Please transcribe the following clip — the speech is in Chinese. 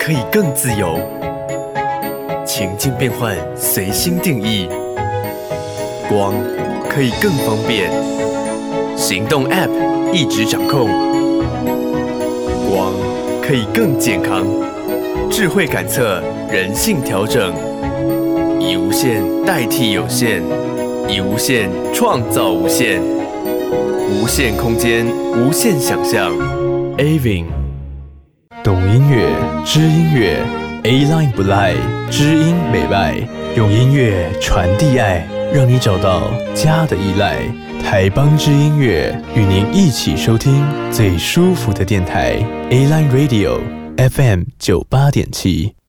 可以更自由，情境变换随心定义，光可以更方便，行动 App 一直掌控，光可以更健康，智慧感测，人性调整，以无限代替有限，以无限创造无限，无限空间，无限想象。Avin 懂音乐，知音乐 ，A-Line 不赖，知音美拜，用音乐传递爱，让你找到家的依赖。台邦之音乐与您一起收听最舒服的电台 A-Line Radio FM 98.7。